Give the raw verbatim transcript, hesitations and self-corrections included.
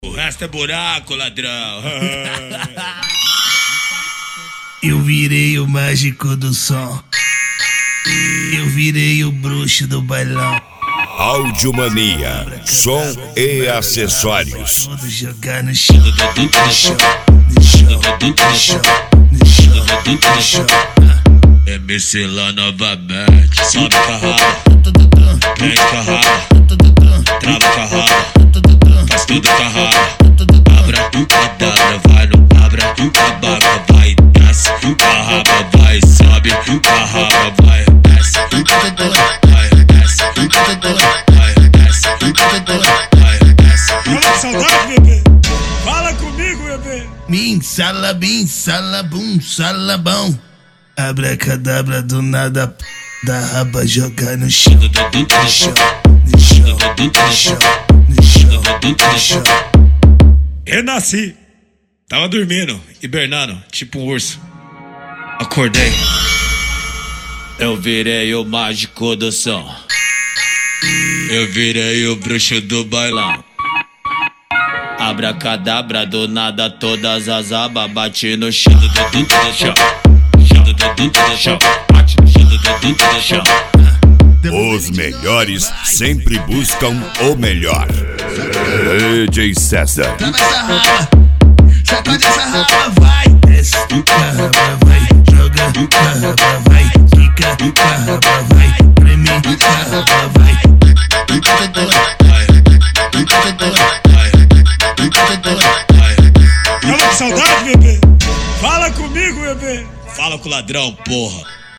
O resto é buraco, ladrão. Eu virei o mágico do som. Eu virei o bruxo do bailão. Audiomania, som e acessórios. Vou jogar no chão, no chão, no chão, no chão, no chão, no chão. M C lá novamente. Sobe com a raba, prende com a raba, trava com a raba, faz tudo com a raba. Abra o cadabra, vai no abra, a baga vai, desce, a raba vai, sobe, a raba vai, desce, vai, desce, vai, desce, vai, desce. Fala saudade, bebê. Fala comigo, bebê. Bim, salabim, salabum, salabão. Abracadabra do nada, da raba jogar no chão, no chão, no chão, no chão, no chão, no chão. Renasci. Tava dormindo, hibernando, tipo um urso. Acordei. Eu virei o mágico do som. Eu virei o bruxo do bailão. Abracadabra do nada, todas as abas bate no chão. No chão. No chão. Bate no chão. No chão. Os melhores sempre buscam o melhor. D J César. Trava essa raba, sacode essa raba, vai. Desce com a raba, vai. Joga com a raba, vai. Fica com a raba, vai. Treme com a raba, vai. Fala com saudade, bebê. Fala comigo, bebê. Fala com o ladrão, porra.